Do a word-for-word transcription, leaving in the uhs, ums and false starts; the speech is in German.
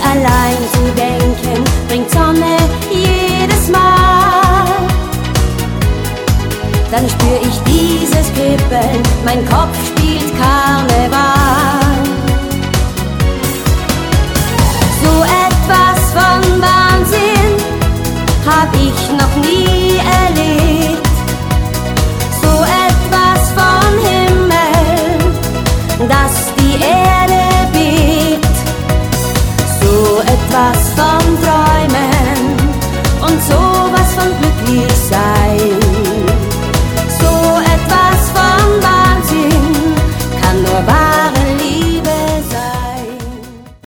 allein zu denken bringt Sonne jedes Mal. Dann spür ich dieses Kribbeln, mein Kopf spielt Karneval.